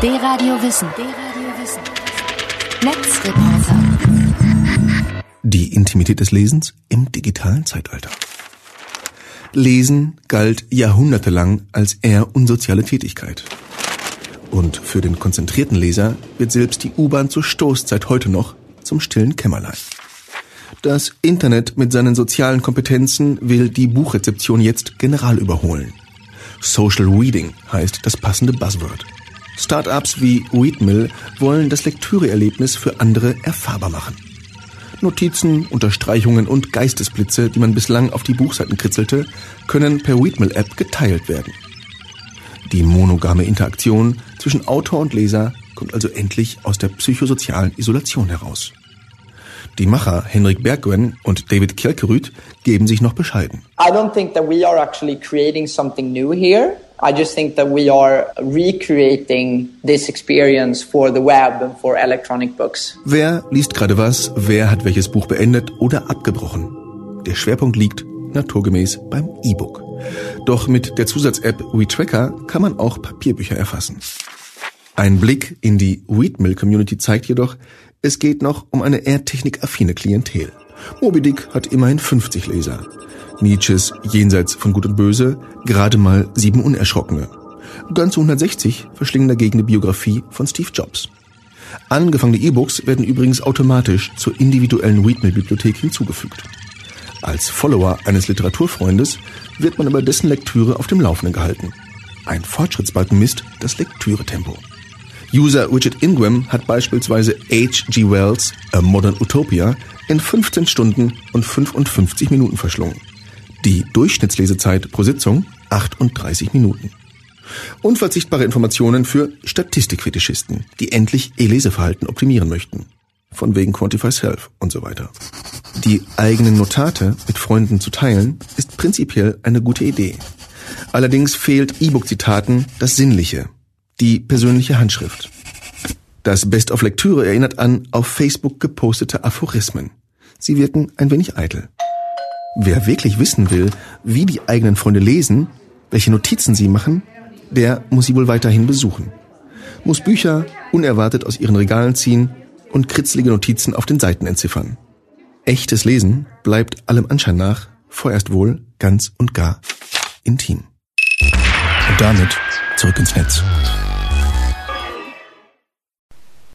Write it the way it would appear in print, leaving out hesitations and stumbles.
D-Radio Wissen. Netzreporter. Die Intimität des Lesens im digitalen Zeitalter. Lesen galt jahrhundertelang als eher unsoziale Tätigkeit. Und für den konzentrierten Leser wird selbst die U-Bahn zur Stoßzeit heute noch zum stillen Kämmerlein. Das Internet mit seinen sozialen Kompetenzen will die Buchrezeption jetzt general überholen. Social Reading heißt das passende Buzzword. Startups wie Readmill wollen das Lektüreerlebnis für andere erfahrbar machen. Notizen, Unterstreichungen und Geistesblitze, die man bislang auf die Buchseiten kritzelte, können per Readmill-App geteilt werden. Die monogame Interaktion zwischen Autor und Leser kommt also endlich aus der psychosozialen Isolation heraus. Die Macher Henrik Berggren und David Kjelkerud geben sich noch bescheiden. I don't think that we are actually creating something new here. I just think that we are recreating this experience for the web and for electronic books. Wer liest gerade was? Wer hat welches Buch beendet oder abgebrochen? Der Schwerpunkt liegt naturgemäß beim E-Book. Doch mit der Zusatz-App Retracker kann man auch Papierbücher erfassen. Ein Blick in die Readmill-Community zeigt jedoch, es geht noch um eine eher technikaffine Klientel. Moby Dick hat immerhin 50 Leser. Nietzsches Jenseits von Gut und Böse gerade mal 7 Unerschrockene. Ganze 160 verschlingen dagegen eine Biografie von Steve Jobs. Angefangene E-Books werden übrigens automatisch zur individuellen Readmill-Bibliothek hinzugefügt. Als Follower eines Literaturfreundes wird man über dessen Lektüre auf dem Laufenden gehalten. Ein Fortschrittsbalken misst das Lektüretempo. User Richard Ingram hat beispielsweise H.G. Wells' A Modern Utopia in 15 Stunden und 55 Minuten verschlungen. Die Durchschnittslesezeit pro Sitzung 38 Minuten. Unverzichtbare Informationen für Statistikfetischisten, die endlich ihr Leseverhalten optimieren möchten. Von wegen Quantify Self und so weiter. Die eigenen Notate mit Freunden zu teilen, ist prinzipiell eine gute Idee. Allerdings fehlt E-Book-Zitaten das Sinnliche, die persönliche Handschrift. Das Best-of-Lektüre erinnert an auf Facebook gepostete Aphorismen. Sie wirken ein wenig eitel. Wer wirklich wissen will, wie die eigenen Freunde lesen, welche Notizen sie machen, der muss sie wohl weiterhin besuchen. Muss Bücher unerwartet aus ihren Regalen ziehen und kritzelige Notizen auf den Seiten entziffern. Echtes Lesen bleibt allem Anschein nach vorerst wohl ganz und gar intim. Und damit zurück ins Netz.